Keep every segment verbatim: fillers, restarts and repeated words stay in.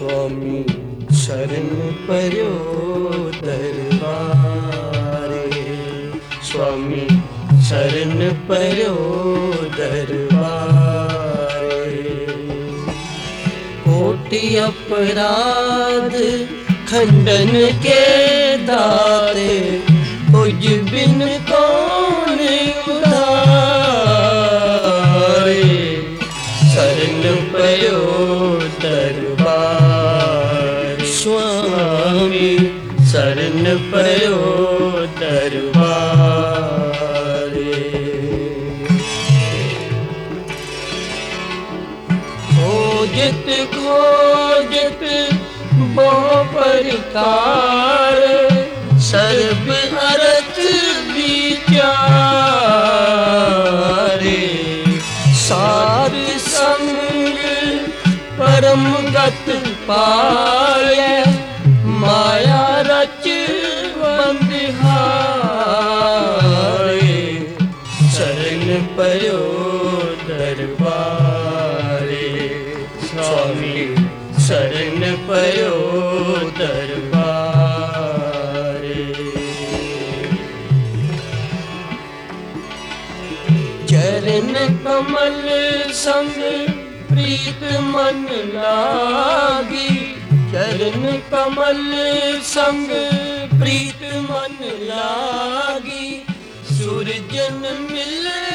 स्वामी शरण पर्यो दरबारे, स्वामी शरण पर्यो दरबारे। कोटि अपराध खंडन के दाते, तुझ बिन कौन उधारे। शरण पर्यो दरबार, स्वामी शरण पर्यो दरबारे। खोजत खोजत बहु प्रकार, सर्ब अर्थ विचारे। सार संग परम गत पाए, माया रच बंदिहारे। शरण पर्यो दरबारे, स्वामी शरण पर्यो दरबारे। चरण कमल संग प्रीत मन लागी, चरण कमल संग प्रीत मन लागी। सुरजन मिले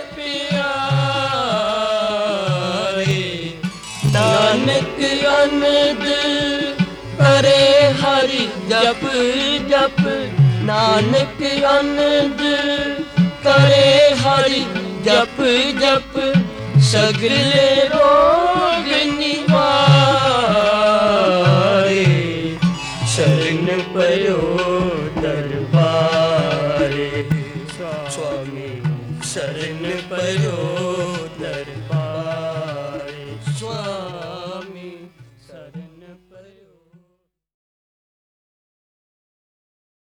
प्यारे, नानक अनद करे हरि जप जप। नानक अनद करे हरि जप जप, सगले रोग निवारे। शरण पर्यो दरबारे, स्वामी शरण पर्यो